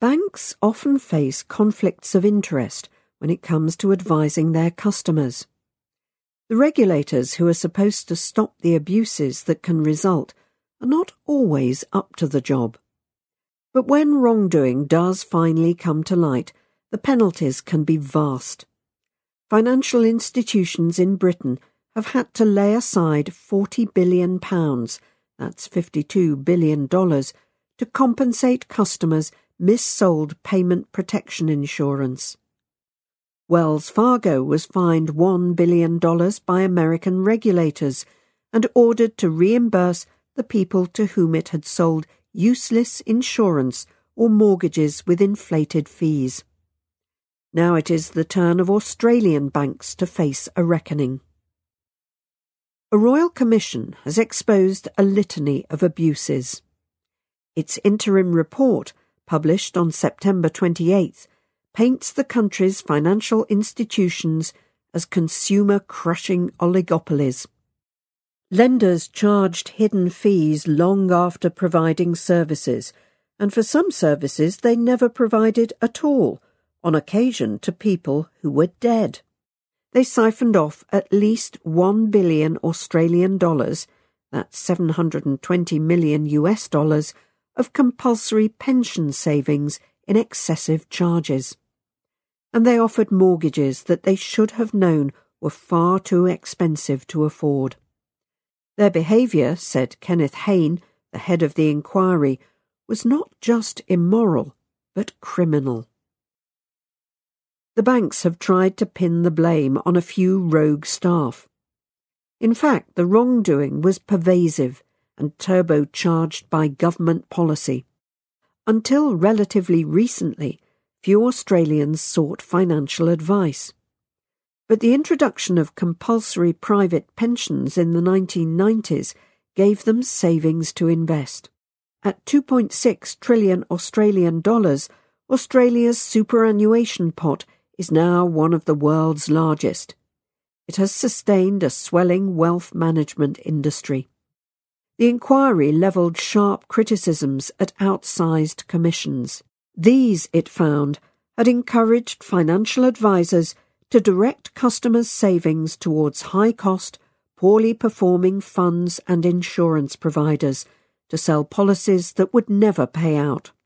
Banks often face conflicts of interest when it comes to advising their customers. The regulators who are supposed to stop the abuses that can result are not always up to the job. But when wrongdoing does finally come to light, the penalties can be vast. Financial institutions in Britain have had to lay aside £40 billion, that's $52 billion, to compensate customers missold payment protection insurance. Wells Fargo was fined $1 billion by American regulators and ordered to reimburse the people to whom it had sold useless insurance or mortgages with inflated fees. Now it is the turn of Australian banks to face a reckoning. A Royal Commission has exposed a litany of abuses. Its interim report, published on September 28th, paints the country's financial institutions as consumer-crushing oligopolies. Lenders charged hidden fees long after providing services, and for some services they never provided at all, on occasion to people who were dead. They siphoned off at least $1 billion Australian dollars, that's $720 million US dollars, of compulsory pension savings in excessive charges. And they offered mortgages that they should have known were far too expensive to afford. Their behaviour, said Kenneth Hayne, the head of the inquiry, was not just immoral, but criminal. The banks have tried to pin the blame on a few rogue staff. In fact, the wrongdoing was pervasive and turbocharged by government policy. Until relatively recently, few Australians sought financial advice. But the introduction of compulsory private pensions in the 1990s gave them savings to invest. At 2.6 trillion Australian dollars, Australia's superannuation pot is now one of the world's largest. It has sustained a swelling wealth management industry. The inquiry levelled sharp criticisms at outsized commissions. These, it found, had encouraged financial advisers to direct customers' savings towards high-cost, poorly performing funds and insurance providers to sell policies that would never pay out.